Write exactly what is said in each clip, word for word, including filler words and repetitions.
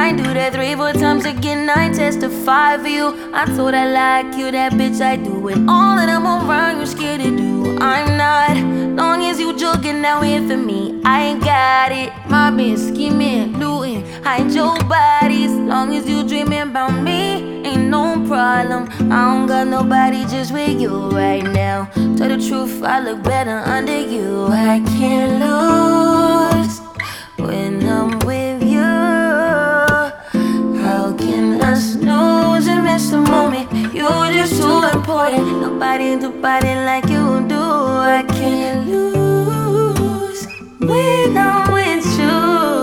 might do that three, four times again. I testify for you. I told I like you, that bitch I do it. All of them around you scared to do. I'm not. Long as you joking now here for me, I ain't got it. My bitch scheming, looting, hide your bodies. Long as you dreaming about me, ain't no problem. I don't got nobody just with you right now. Tell the truth, I look better under you. I can't lose when I'm with you. How can I snooze and miss the moment? You're just too important. Nobody do body like you do. I can't lose when I'm with you.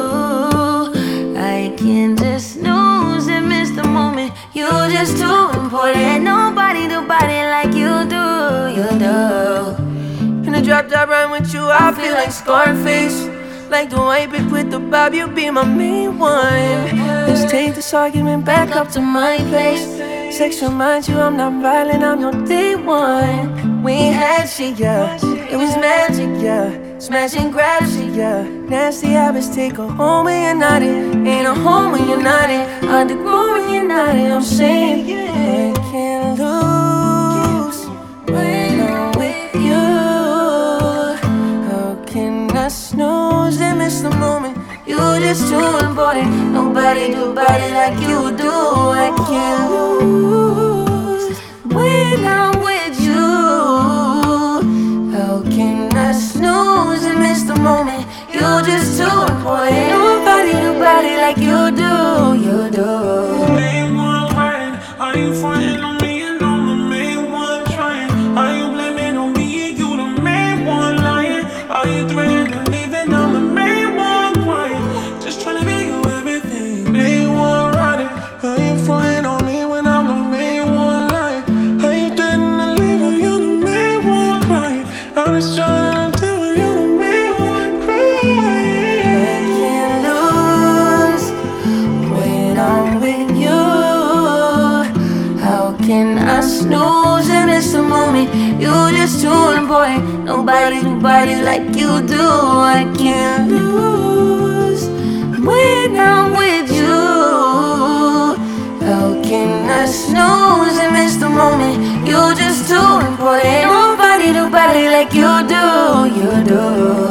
I can't just snooze and miss the moment. You're just too important. Nobody do body like you do. You do. In the drop top ride with you, I feel like Scarface. Like the white bitch with the bob, you be my main one. Let's take this argument back up to my place. Sex reminds you I'm not violent, I'm your day one. We ain't had shit, yeah. It was magic, yeah. Smash and grab shit, yeah. Nasty habits take a home when you're not in. Ain't a home when you're not in. Underground when you're not in. I'm saying, yeah, I can't lose when I'm with you. How can I snooze and miss the moment? You're just too important. Nobody do body like you do. I can't lose when I'm with you. How can I snooze and miss the moment? You're just too important. Nobody do body like you do. You do. Main one crying, are you fronting on me and I'm the main one trying? Are you blaming on me and you the main one lying? Are you threatening to leave and I'm the main one crying? Just trying to be you everything. Main one riding, are you fronting on me when I'm the main one lying? Are you threatening to leave and you're the main one crying? I'm just trying to tell you you're the main one crying. I can't lose when I'm with you. How can I snooze and miss the moment? You're just too important. Nobody do body like you do. I can't lose when I'm with you. How can I snooze and miss the moment? You're just too important. Nobody do body like you do. You do.